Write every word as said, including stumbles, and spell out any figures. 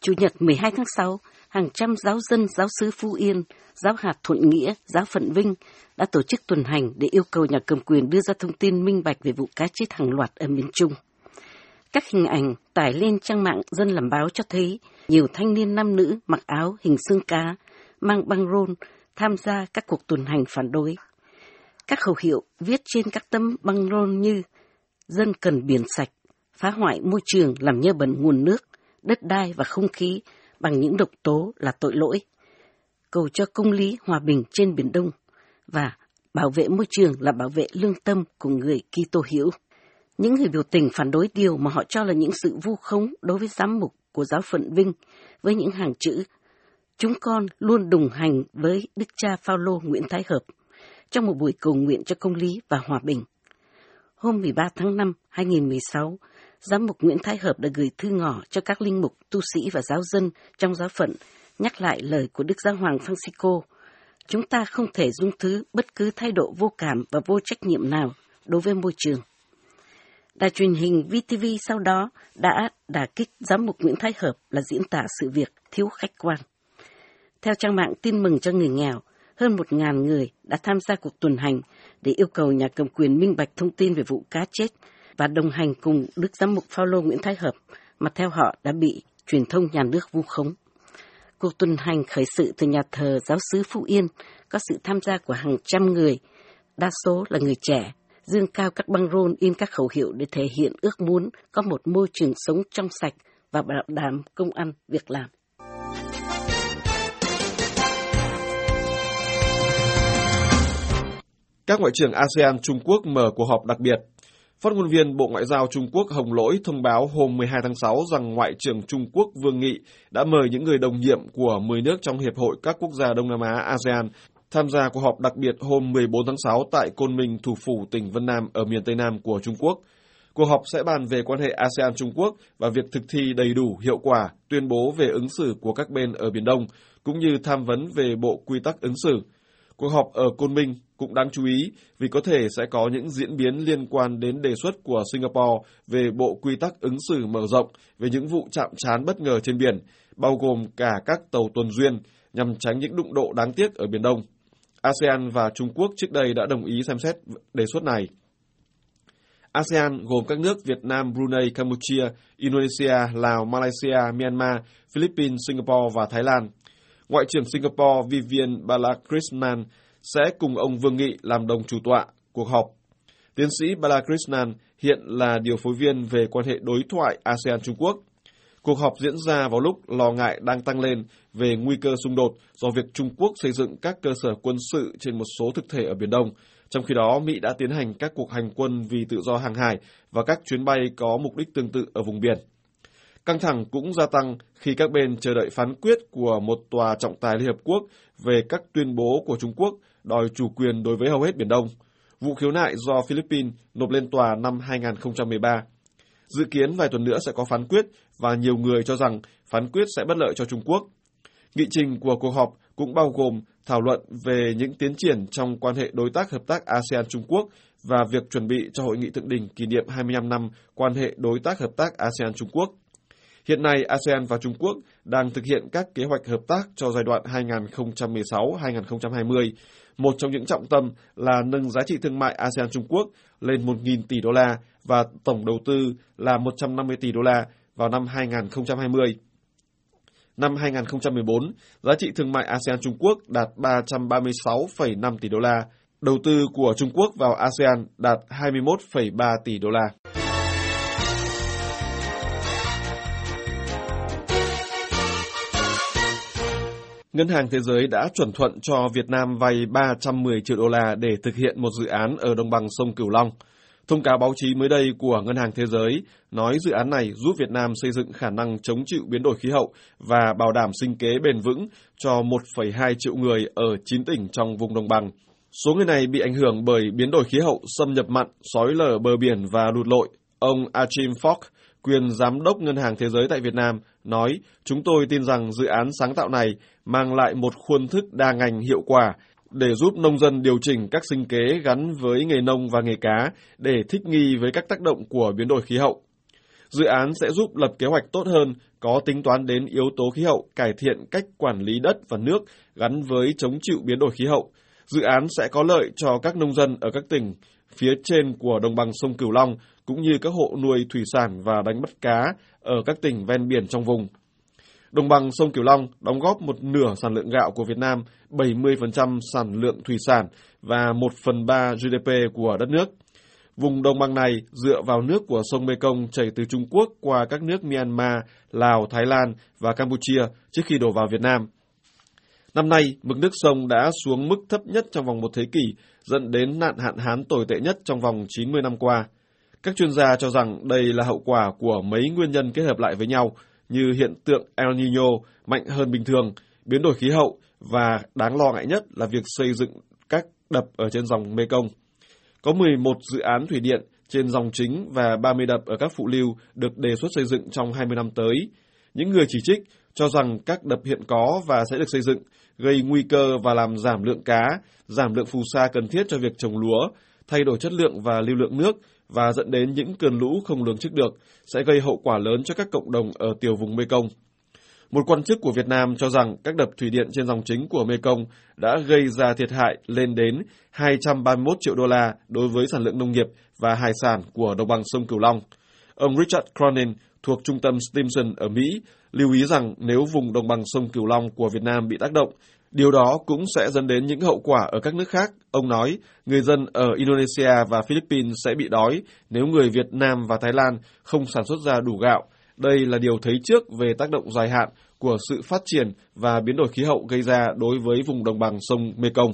Chủ nhật mười hai tháng sáu, hàng trăm giáo dân giáo xứ Phú Yên, giáo hạt Thuận Nghĩa, giáo phận Vinh đã tổ chức tuần hành để yêu cầu nhà cầm quyền đưa ra thông tin minh bạch về vụ cá chết hàng loạt ở miền Trung. Các hình ảnh tải lên trang mạng Dân Làm Báo cho thấy nhiều thanh niên nam nữ mặc áo hình xương cá, mang băng rôn tham gia các cuộc tuần hành phản đối. Các khẩu hiệu viết trên các tấm băng rôn như dân cần biển sạch, phá hoại môi trường làm nhơ bẩn nguồn nước, đất đai và không khí bằng những độc tố là tội lỗi, cầu cho công lý hòa bình trên Biển Đông và bảo vệ môi trường là bảo vệ lương tâm của người Kitô hữu. Những người biểu tình phản đối điều mà họ cho là những sự vu khống đối với giám mục của giáo phận Vinh với những hàng chữ "Chúng con luôn đồng hành với Đức cha Phao-lô Nguyễn Thái Hợp" trong một buổi cầu nguyện cho công lý và hòa bình. Hôm mười ba tháng năm năm hai nghìn không trăm mười sáu, giám mục Nguyễn Thái Hợp đã gửi thư ngỏ cho các linh mục, tu sĩ và giáo dân trong giáo phận, nhắc lại lời của Đức Giáo hoàng Francisco: chúng ta không thể dung thứ bất cứ thái độ vô cảm và vô trách nhiệm nào đối với môi trường. Đài truyền hình vê tê vê sau đó đã đả kích giám mục Nguyễn Thái Hợp là diễn tả sự việc thiếu khách quan. Theo trang mạng Tin Mừng cho Người Nghèo, hơn một ngàn người đã tham gia cuộc tuần hành để yêu cầu nhà cầm quyền minh bạch thông tin về vụ cá chết và đồng hành cùng Đức Giám mục Phao-lô Nguyễn Thái Hợp, mà theo họ đã bị truyền thông nhà nước vu khống. Cuộc tuần hành khởi sự từ nhà thờ giáo xứ Phú Yên, có sự tham gia của hàng trăm người, đa số là người trẻ, dương cao các băng rôn in các khẩu hiệu để thể hiện ước muốn có một môi trường sống trong sạch và bảo đảm công ăn việc làm. Các ngoại trưởng a sê an Trung Quốc mở cuộc họp đặc biệt. Phát ngôn viên Bộ Ngoại giao Trung Quốc Hồng Lỗi thông báo hôm mười hai tháng sáu rằng Ngoại trưởng Trung Quốc Vương Nghị đã mời những người đồng nhiệm của mười nước trong Hiệp hội các quốc gia Đông Nam Á a sê an tham gia cuộc họp đặc biệt hôm mười bốn tháng sáu tại Côn Minh, thủ phủ tỉnh Vân Nam ở miền Tây Nam của Trung Quốc. Cuộc họp sẽ bàn về quan hệ a sê an Trung Quốc và việc thực thi đầy đủ hiệu quả tuyên bố về ứng xử của các bên ở Biển Đông, cũng như tham vấn về bộ quy tắc ứng xử. Cuộc họp ở Côn Minh cũng đáng chú ý vì có thể sẽ có những diễn biến liên quan đến đề xuất của Singapore về bộ quy tắc ứng xử mở rộng về những vụ chạm trán bất ngờ trên biển, bao gồm cả các tàu tuần duyên, nhằm tránh những đụng độ đáng tiếc ở Biển Đông. a sê an và Trung Quốc trước đây đã đồng ý xem xét đề xuất này. a sê an gồm các nước Việt Nam, Brunei, Campuchia, Indonesia, Lào, Malaysia, Myanmar, Philippines, Singapore và Thái Lan. Ngoại trưởng Singapore Vivian Balakrishnan sẽ cùng ông Vương Nghị làm đồng chủ tọa cuộc họp. Tiến sĩ Balakrishnan hiện là điều phối viên về quan hệ đối thoại a sê an Trung Quốc. Cuộc họp diễn ra vào lúc lo ngại đang tăng lên về nguy cơ xung đột do việc Trung Quốc xây dựng các cơ sở quân sự trên một số thực thể ở Biển Đông. Trong khi đó, Mỹ đã tiến hành các cuộc hành quân vì tự do hàng hải và các chuyến bay có mục đích tương tự ở vùng biển. Căng thẳng cũng gia tăng khi các bên chờ đợi phán quyết của một tòa trọng tài Liên Hợp Quốc về các tuyên bố của Trung Quốc đòi chủ quyền đối với hầu hết Biển Đông, vụ khiếu nại do Philippines nộp lên tòa năm hai nghìn không trăm mười ba. Dự kiến vài tuần nữa sẽ có phán quyết và nhiều người cho rằng phán quyết sẽ bất lợi cho Trung Quốc. Nghị trình của cuộc họp cũng bao gồm thảo luận về những tiến triển trong quan hệ đối tác hợp tác a sê an Trung Quốc và việc chuẩn bị cho hội nghị thượng đỉnh kỷ niệm hai mươi lăm năm quan hệ đối tác hợp tác a sê an Trung Quốc. Hiện nay, a sê an và Trung Quốc đang thực hiện các kế hoạch hợp tác cho giai đoạn hai nghìn không trăm mười sáu đến hai nghìn không trăm hai mươi. Một trong những trọng tâm là nâng giá trị thương mại a sê an Trung Quốc lên một nghìn tỷ đô la và tổng đầu tư là một trăm năm mươi tỷ đô la vào năm hai nghìn không trăm hai mươi. Năm hai nghìn không trăm mười bốn, giá trị thương mại a sê an Trung Quốc đạt ba trăm ba mươi sáu phẩy năm tỷ đô la. Đầu tư của Trung Quốc vào a sê an đạt hai mươi mốt phẩy ba tỷ đô la. Ngân hàng Thế giới đã chuẩn thuận cho Việt Nam vay ba trăm mười triệu đô la để thực hiện một dự án ở đồng bằng sông Cửu Long. Thông cáo báo chí mới đây của Ngân hàng Thế giới nói dự án này giúp Việt Nam xây dựng khả năng chống chịu biến đổi khí hậu và bảo đảm sinh kế bền vững cho một phẩy hai triệu người ở chín tỉnh trong vùng đồng bằng. Số người này bị ảnh hưởng bởi biến đổi khí hậu, xâm nhập mặn, xói lở bờ biển và lụt lội. Ông Achim Falk, quyền giám đốc Ngân hàng Thế giới tại Việt Nam, nói: "Chúng tôi tin rằng dự án sáng tạo này mang lại một khuôn thức đa ngành hiệu quả để giúp nông dân điều chỉnh các sinh kế gắn với nghề nông và nghề cá để thích nghi với các tác động của biến đổi khí hậu." Dự án sẽ giúp lập kế hoạch tốt hơn, có tính toán đến yếu tố khí hậu, cải thiện cách quản lý đất và nước gắn với chống chịu biến đổi khí hậu. Dự án sẽ có lợi cho các nông dân ở các tỉnh phía trên của đồng bằng sông Cửu Long, cũng như các hộ nuôi thủy sản và đánh bắt cá ở các tỉnh ven biển trong vùng. Đồng bằng sông Cửu Long đóng góp một nửa sản lượng gạo của Việt Nam, bảy mươi phần trăm sản lượng thủy sản và một phần ba giê đê pê của đất nước. Vùng đồng bằng này dựa vào nước của sông Mekong chảy từ Trung Quốc qua các nước Myanmar, Lào, Thái Lan và Campuchia trước khi đổ vào Việt Nam. Năm nay, mực nước sông đã xuống mức thấp nhất trong vòng một thế kỷ, dẫn đến nạn hạn hán tồi tệ nhất trong vòng chín mươi năm qua. Các chuyên gia cho rằng đây là hậu quả của mấy nguyên nhân kết hợp lại với nhau, như hiện tượng El Niño mạnh hơn bình thường, biến đổi khí hậu và đáng lo ngại nhất là việc xây dựng các đập ở trên dòng Mekong. Có mười một dự án thủy điện trên dòng chính và ba mươi đập ở các phụ lưu được đề xuất xây dựng trong hai mươi năm tới. Những người chỉ trích cho rằng các đập hiện có và sẽ được xây dựng gây nguy cơ và làm giảm lượng cá, giảm lượng phù sa cần thiết cho việc trồng lúa, thay đổi chất lượng và lưu lượng nước và dẫn đến những cơn lũ không lường trước được, sẽ gây hậu quả lớn cho các cộng đồng ở tiểu vùng Mekong. Một quan chức của Việt Nam cho rằng các đập thủy điện trên dòng chính của Mekong đã gây ra thiệt hại lên đến hai trăm ba mươi mốt triệu đô la đối với sản lượng nông nghiệp và hải sản của đồng bằng sông Cửu Long. Ông Richard Cronin thuộc trung tâm Stimson ở Mỹ lưu ý rằng nếu vùng đồng bằng sông Cửu Long của Việt Nam bị tác động, điều đó cũng sẽ dẫn đến những hậu quả ở các nước khác. Ông nói, người dân ở Indonesia và Philippines sẽ bị đói nếu người Việt Nam và Thái Lan không sản xuất ra đủ gạo. Đây là điều thấy trước về tác động dài hạn của sự phát triển và biến đổi khí hậu gây ra đối với vùng đồng bằng sông Mekong.